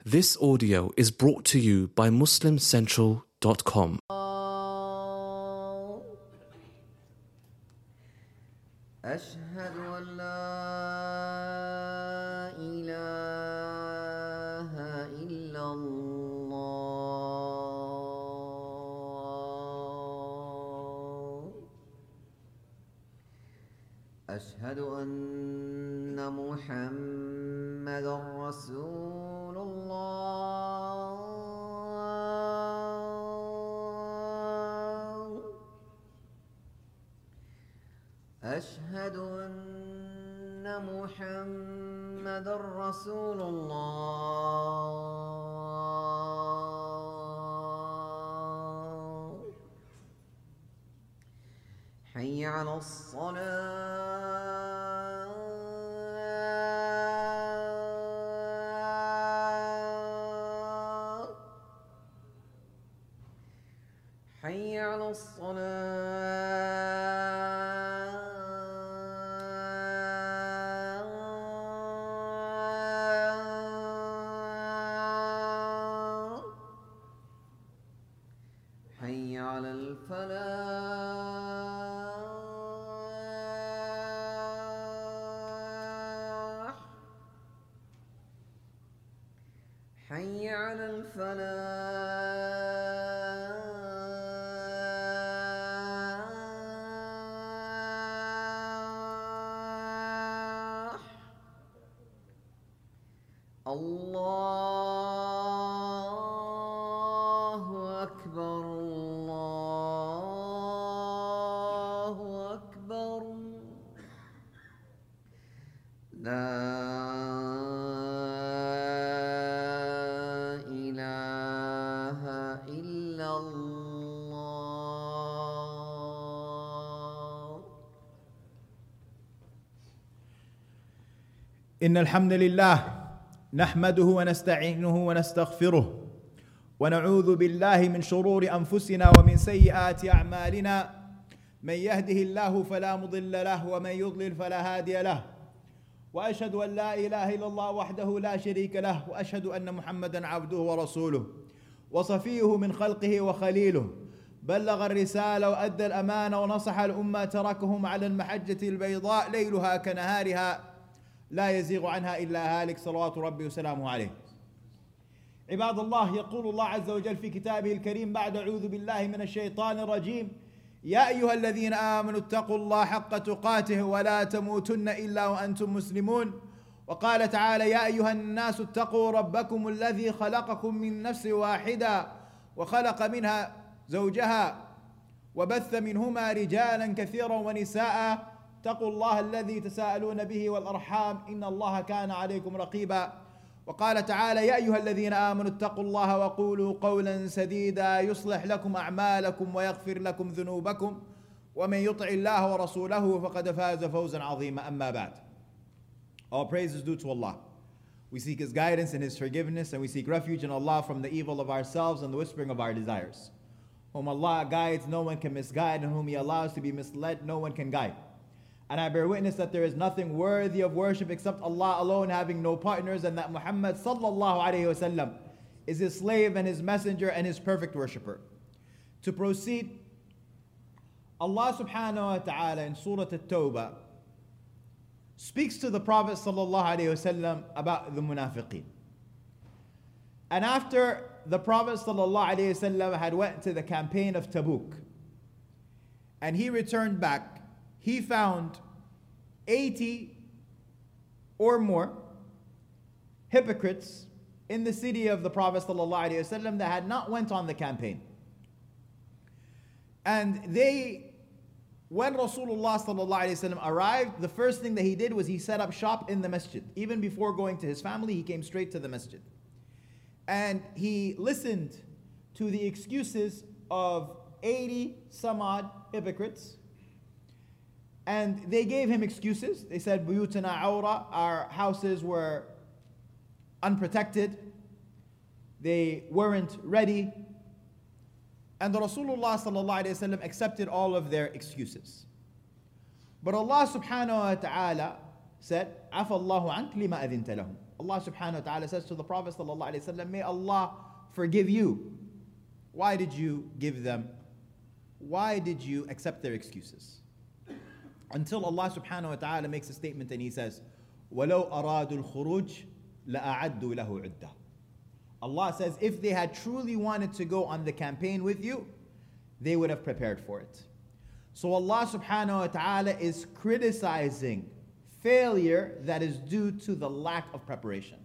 This audio is brought to you by MuslimCentral.com. أشهد أن لا إله إلا الله. أشهد أن محمدًا رسول الله. أشهد أن محمدًا رسول الله. حي على الصلاة. حي على الصلاة. حي على الفلاح. حي على الفلاح. الله أكبر، الله أكبر. لا إله إلا الله. إن الحمد لله نحمده ونستعينه ونستغفره ونعوذ بالله من شرور أنفسنا ومن سيئات أعمالنا. من يهده الله فلا مضل له ومن يضلل فلا هادي له. وأشهد أن لا إله إلا الله وحده لا شريك له، وأشهد أن محمدا عبده ورسوله وصفيه من خلقه وخليله. بلغ الرسالة وأدى الأمانة ونصح الأمة، تركهم على المحجة البيضاء ليلها كنهارها لا يزيغ عنها إلا هالك، صلوات ربي وسلامه عليه. عباد الله، يقول الله عز وجل في كتابه الكريم بعد أعوذ بالله من الشيطان الرجيم: يا أيها الذين آمنوا اتقوا الله حق تقاته ولا تموتن إلا وأنتم مسلمون. وقال تعالى: يا أيها الناس اتقوا ربكم الذي خلقكم من نفس واحدة وخلق منها زوجها وبث منهما رجالا كثيرا ونساء. اتقوا الله الذي تساءلون به والأرحام إن الله كان عليكم رقيبا. وقال تعالى: يا أيها الذين آمنوا اتقوا الله وقولوا قولا سديدا يصلح لكم أعمالكم ويغفر لكم ذنوبكم ومن يطع الله ورسوله فقد فاز فوزا عظيما. أما بعد. All praise is due to Allah. We seek His guidance and His forgiveness, and we seek refuge in Allah from the evil of ourselves and the whispering of our desires. Whom Allah guides, no one can misguide, and whom He allows to be misled, no one can guide. And I bear witness that there is nothing worthy of worship except Allah alone, having no partners, and that Muhammad sallallahu alayhi wasallam is His slave and His messenger and His perfect worshipper. To proceed, Allah subhanahu wa ta'ala in Surah At-Tawbah speaks to the Prophet sallallahu alayhi wasallam about the munafiqeen. And after the Prophet sallallahu alayhi wasallam had went to the campaign of Tabuk and he returned back, he found 80 or more hypocrites in the city of the Prophet ﷺ that had not went on the campaign. And when Rasulullah ﷺ arrived, the first thing that he did was he set up shop in the masjid. Even before going to his family, he came straight to the masjid. And he listened to the excuses of 80 some odd hypocrites. And they gave him excuses. They said, Buyutana awra, our houses were unprotected. They weren't ready. And the Rasulullah sallallahu alayhi wa sallam accepted all of their excuses. But Allah subhanahu wa ta'ala said, Afa Allahu ank lima adhinta lahum. Allah subhanahu wa ta'ala says to the Prophet sallallahu alaihi wasallam, may Allah forgive you. Why did you give them? Why did you accept their excuses? Until Allah subhanahu wa ta'ala makes a statement and He says, وَلَوْ أَرَادُوا الْخُرُوجِ لَأَعَدُّوا لَهُ عُدَّةً. Allah says, if they had truly wanted to go on the campaign with you, they would have prepared for it. So Allah subhanahu wa ta'ala is criticizing failure that is due to the lack of preparation.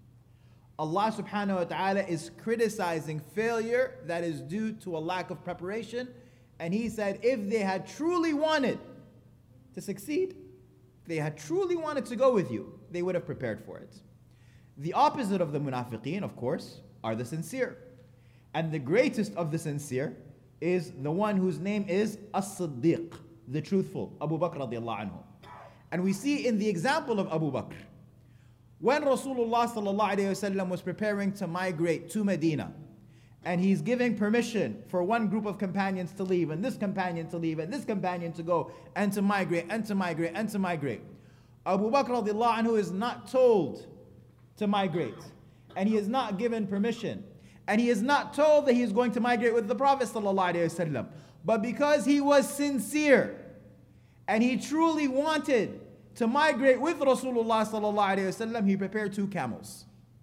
Allah subhanahu wa ta'ala is criticizing failure that is due to a lack of preparation. And He said, if they had truly wanted to succeed, if they had truly wanted to go with you, they would have prepared for it. The opposite of the munafiqeen, of course, are the sincere. And the greatest of the sincere is the one whose name is As-Siddiq, the truthful, Abu Bakr radiallahu anhu. And we see in the example of Abu Bakr, when Rasulullah sallallahu alayhi wasallam was preparing to migrate to Medina, and he's giving permission for one group of companions to leave, and this companion to leave, and this companion to go, and to migrate, and to migrate, and to migrate. Abu Bakr radiallahu anhu is not told to migrate, and he is not given permission, and he is not told that he is going to migrate with the Prophet sallallahu alaihi wasallam. But because he was sincere, and he truly wanted to migrate with Rasulullah sallallahu alaihi wasallam, he prepared 2 camels.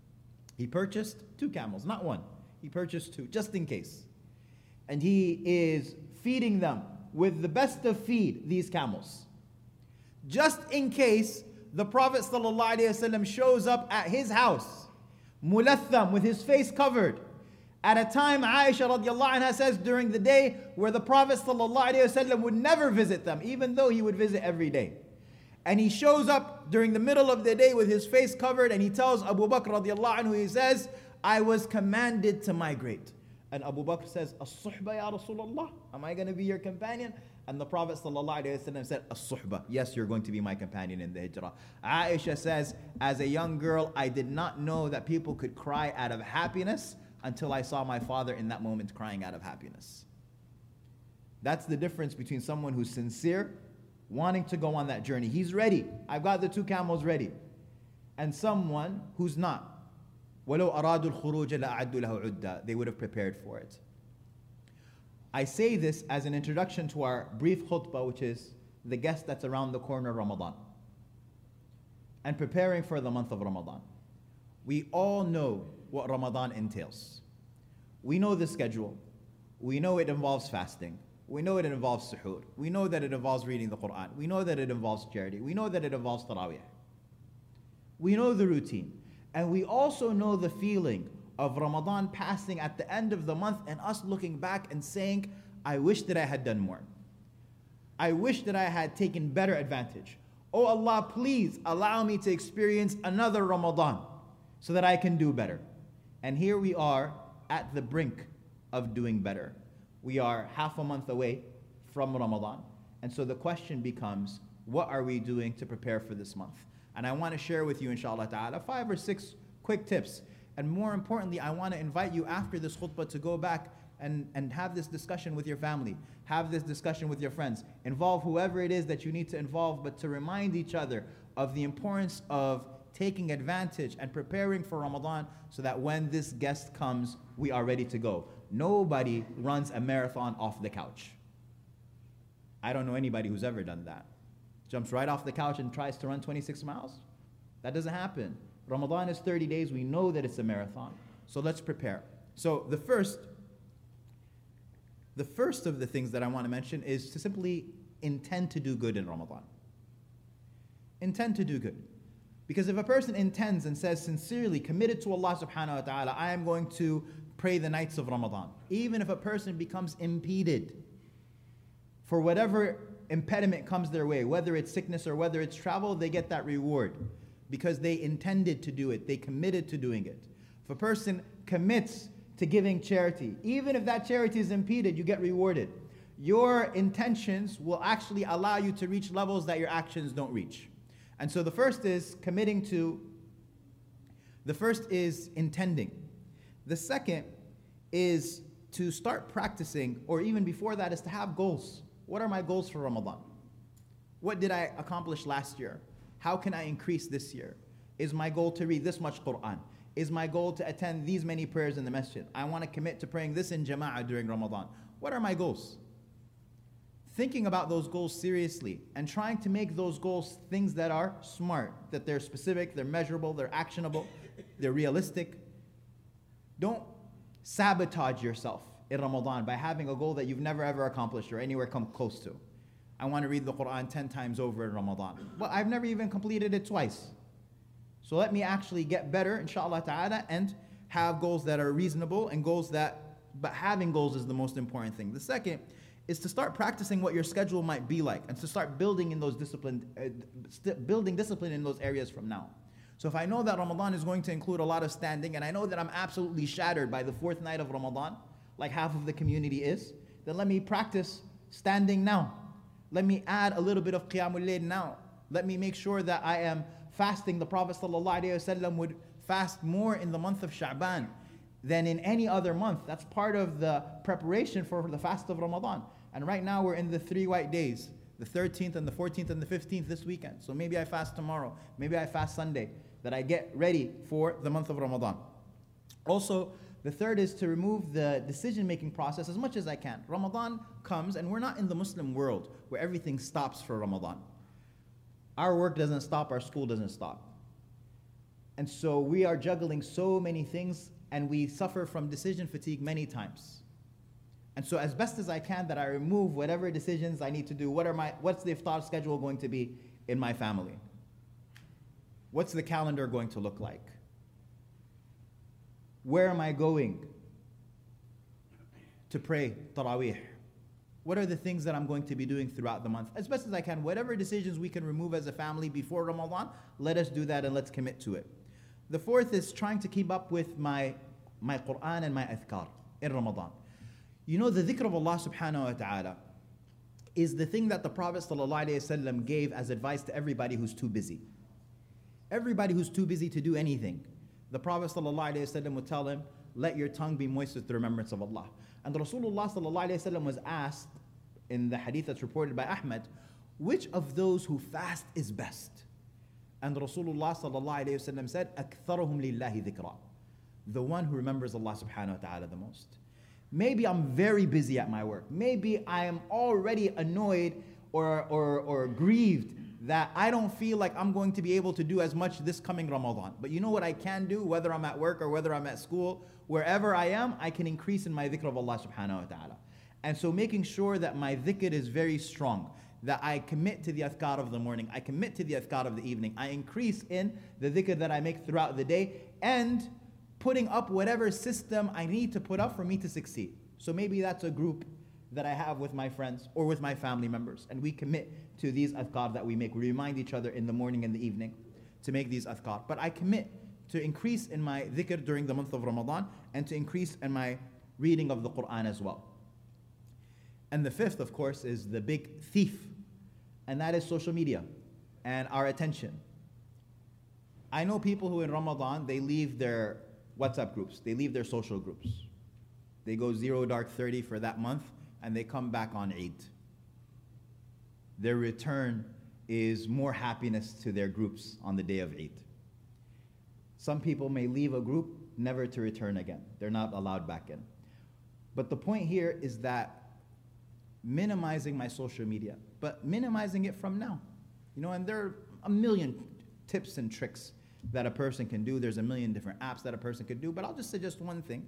He purchased 2 camels, not one. He purchased 2, just in case. And he is feeding them with the best of feed, these camels. Just in case the Prophet ﷺ shows up at his house, mulatham, with his face covered, at a time Aisha radiallahu anha says during the day where the Prophet ﷺ would never visit them, even though he would visit every day. And he shows up during the middle of the day with his face covered, and he tells Abu Bakr radiallahu anhu, he says, I was commanded to migrate. And Abu Bakr says, As-suhba ya Rasulullah, am I going to be your companion? And the Prophet ﷺ said, As-suhba, yes, you're going to be my companion in the hijrah. Aisha says, as a young girl, I did not know that people could cry out of happiness until I saw my father in that moment crying out of happiness. That's the difference between someone who's sincere, wanting to go on that journey. He's ready. I've got the 2 camels ready. And someone who's not. وَلَوْ أَرَادُوا الْخُرُوجَ لَأَعَدُّوا لَهُ عُدَّةً. They would have prepared for it. I say this as an introduction to our brief khutbah, which is the guest that's around the corner, Ramadan, and preparing for the month of Ramadan. We all know what Ramadan entails. We know the schedule. We know it involves fasting. We know it involves suhoor. We know that it involves reading the Quran. We know that it involves charity. We know that it involves tarawih. We know the routine. And we also know the feeling of Ramadan passing at the end of the month and us looking back and saying, I wish that I had done more. I wish that I had taken better advantage. Oh Allah, please allow me to experience another Ramadan so that I can do better. And here we are at the brink of doing better. We are half a month away from Ramadan. And so the question becomes, what are we doing to prepare for this month? And I want to share with you, inshallah ta'ala, 5 or 6 quick tips. And more importantly, I want to invite you after this khutbah to go back and have this discussion with your family. Have this discussion with your friends. Involve whoever it is that you need to involve, but to remind each other of the importance of taking advantage and preparing for Ramadan so that when this guest comes, we are ready to go. Nobody runs a marathon off the couch. I don't know anybody who's ever done that. Jumps right off the couch and tries to run 26 miles. That doesn't happen. Ramadan is 30 days. We know that it's a marathon. So let's prepare. So the first of the things that I want to mention is to simply intend to do good in Ramadan. Intend to do good. Because if a person intends and says sincerely, committed to Allah subhanahu wa ta'ala, I am going to pray the nights of Ramadan. Even if a person becomes impeded for whatever impediment comes their way, whether it's sickness or whether it's travel, they get that reward because they intended to do it. They committed to doing it. If a person commits to giving charity, even if that charity is impeded, you get rewarded. Your intentions will actually allow you to reach levels that your actions don't reach. And so the first is intending. The second is to start practicing, or even before that, is to have goals. What are my goals for Ramadan? What did I accomplish last year? How can I increase this year? Is my goal to read this much Quran? Is my goal to attend these many prayers in the masjid? I want to commit to praying this in jama'ah during Ramadan. What are my goals? Thinking about those goals seriously and trying to make those goals things that are smart, that they're specific, they're measurable, they're actionable, they're realistic. Don't sabotage yourself in Ramadan by having a goal that you've never ever accomplished or anywhere come close to. I want to read the Quran 10 times over in Ramadan. Well, I've never even completed it twice. So let me actually get better, inshallah ta'ala, and have goals that are reasonable and but having goals is the most important thing. The second is to start practicing what your schedule might be like and to start building in those building discipline in those areas from now. So if I know that Ramadan is going to include a lot of standing and I know that I'm absolutely shattered by the fourth night of Ramadan, like half of the community is, then let me practice standing now. Let me add a little bit of Qiyamul Layl now. Let me make sure that I am fasting. The Prophet ﷺ would fast more in the month of Sha'ban than in any other month. That's part of the preparation for the fast of Ramadan. And right now we're in the 3 white days, the 13th and the 14th and the 15th this weekend. So maybe I fast tomorrow, maybe I fast Sunday, that I get ready for the month of Ramadan. Also, the third is to remove the decision-making process as much as I can. Ramadan comes and we're not in the Muslim world where everything stops for Ramadan. Our work doesn't stop, our school doesn't stop. And so we are juggling so many things and we suffer from decision fatigue many times. And so as best as I can that I remove whatever decisions I need to do. What's the iftar schedule going to be in my family? What's the calendar going to look like? Where am I going to pray Taraweeh? What are the things that I'm going to be doing throughout the month? As best as I can, whatever decisions we can remove as a family before Ramadan, let us do that and let's commit to it. The fourth is trying to keep up with my Quran and my adhkar in Ramadan. You know, the dhikr of Allah subhanahu wa ta'ala is the thing that the Prophet ﷺ gave as advice to everybody who's too busy. Everybody who's too busy to do anything. The Prophet ﷺ would tell him, let your tongue be moist with the remembrance of Allah. And Rasulullah ﷺ was asked in the hadith that's reported by Ahmad, which of those who fast is best? And Rasulullah ﷺ said, أَكْثَرُهُمْ لِلَّهِ ذِكْرًا, the one who remembers Allah subhanahu wa ta'ala the most. Maybe I'm very busy at my work. Maybe I am already annoyed or grieved that I don't feel like I'm going to be able to do as much this coming Ramadan. But you know what I can do, whether I'm at work or whether I'm at school, wherever I am, I can increase in my dhikr of Allah subhanahu wa ta'ala. And so making sure that my dhikr is very strong, that I commit to the adhkar of the morning, I commit to the adhkar of the evening, I increase in the dhikr that I make throughout the day, and putting up whatever system I need to put up for me to succeed. So maybe that's a group that I have with my friends or with my family members, and we commit to these adhkar that we make. We remind each other in the morning and the evening to make these adhkar. But I commit to increase in my dhikr during the month of Ramadan and to increase in my reading of the Quran as well. And the fifth, of course, is the big thief, and that is social media and our attention. I know people who in Ramadan, they leave their WhatsApp groups, they leave their social groups. They go 0 dark 30 for that month and they come back on Eid. Their return is more happiness to their groups on the day of Eid. Some people may leave a group never to return again. They're not allowed back in. But the point here is that minimizing my social media, but minimizing it from now. You know, and there are a million tips and tricks that a person can do. There's a million different apps that a person could do, but I'll just suggest one thing.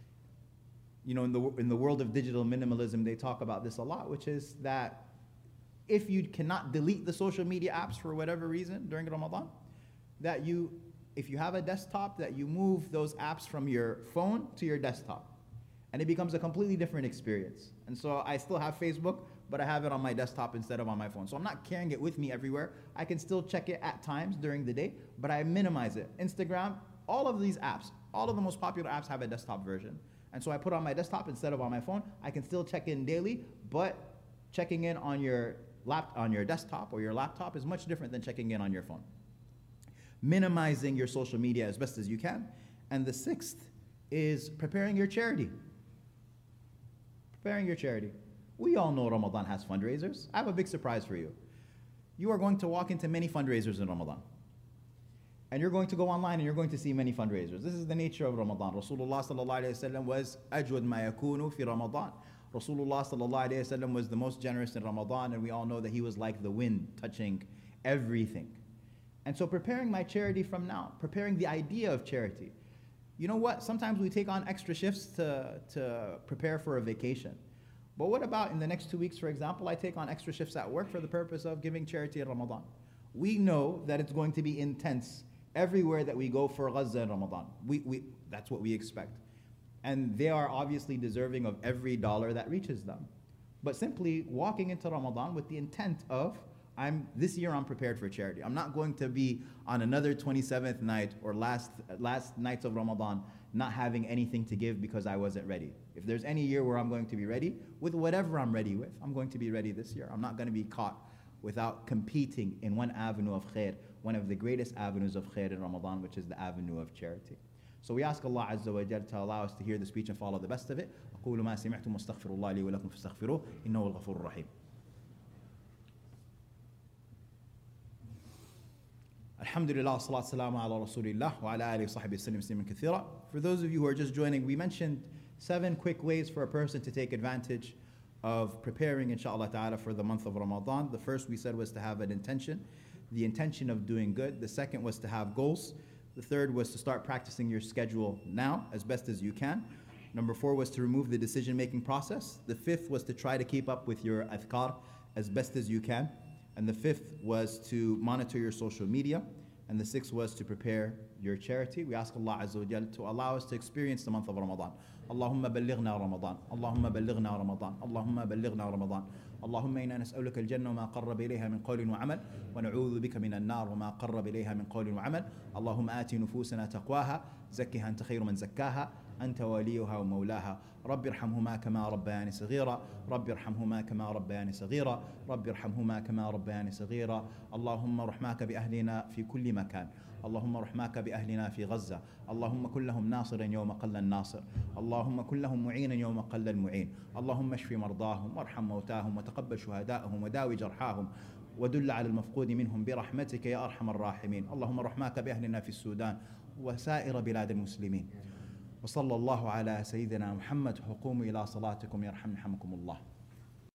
You know, in the world of digital minimalism, they talk about this a lot, which is that if you cannot delete the social media apps for whatever reason during Ramadan, that if you have a desktop, that you move those apps from your phone to your desktop. And it becomes a completely different experience. And so I still have Facebook, but I have it on my desktop instead of on my phone. So I'm not carrying it with me everywhere. I can still check it at times during the day, but I minimize it. Instagram, all of these apps, all of the most popular apps have a desktop version. And so I put it on my desktop instead of on my phone. I can still check in daily, but checking in on your desktop or your laptop is much different than checking in on your phone. Minimizing your social media as best as you can. And the sixth is preparing your charity. Preparing your charity. We all know Ramadan has fundraisers. I have a big surprise for you. You are going to walk into many fundraisers in Ramadan. And you're going to go online and you're going to see many fundraisers. This is the nature of Ramadan. Rasulullah sallallahu alayhi wa sallam was ajwad ma yakunu fi Ramadan. Rasulullah sallallahu alayhi wa sallam was the most generous in Ramadan, and we all know that he was like the wind touching everything. And so preparing my charity from now, preparing the idea of charity. You know what? Sometimes we take on extra shifts to prepare for a vacation. But what about in the next 2 weeks, for example, I take on extra shifts at work for the purpose of giving charity in Ramadan. We know that it's going to be intense everywhere that we go for Gaza in Ramadan. That's what we expect. And they are obviously deserving of every dollar that reaches them. But simply walking into Ramadan with the intent of, this year I'm prepared for charity. I'm not going to be on another 27th night or last nights of Ramadan not having anything to give because I wasn't ready. If there's any year where I'm going to be ready, with whatever I'm ready with, I'm going to be ready this year. I'm not going to be caught without competing in one avenue of khair, one of the greatest avenues of khair in Ramadan, which is the avenue of charity. So we ask Allah Azza wa Jal to allow us to hear the speech and follow the best of it. أقول ما سمعتم واستغفر الله لي ولكم فاستغفروه إنه الغفور الرحيم. Alhamdulillah, salatu salamu ala rasulillah wa ala alihi sahbihi sallim muslimin kathira. For those of you who are just joining, we mentioned 7 quick ways for a person to take advantage of preparing, inshallah ta'ala, for the month of Ramadan. The first we said was to have an intention, the intention of doing good. The second was to have goals. The third was to start practicing your schedule now as best as you can. Number 4 was to remove the decision-making process. The 5th was to try to keep up with your adhkar as best as you can. And the 5th was to monitor your social media. And the 6th was to prepare your charity. We ask Allah Azza wa Jal to allow us to experience the month of Ramadan. Allahumma ballighna Ramadan. Allahumma ballighna Ramadan. Allahumma ballighna Ramadan. اللهم إنا نسألك الجنة وما قرب إليها من قول وعمل ونعوذ بك من النار وما قرب إليها من قول وعمل اللهم آت نفوسنا تقواها زكها أنت خير من زكاها أنت وليها ومولاها رب ارحمهما كما ربياني صغيرا رب ارحمهما كما ربياني صغيرا رب ارحمهما كما ربياني صغيرا اللهم رحماك بأهلنا في كل مكان اللهم رحماك بأهلنا في غزة اللهم كن لهم ناصرا يوم قل الناصر اللهم كن لهم معينا يوم قل المعين اللهم اشف مرضاهم وارحم موتاهم وتقبل شهداءهم وداوي جرحاهم ودل على المفقود منهم برحمتك يا أرحم الراحمين اللهم رحماك بأهلنا في السودان وسائر بلاد المسلمين وصلى الله على سيدنا محمد وقوموا إلى صلاتكم يرحمكم الله.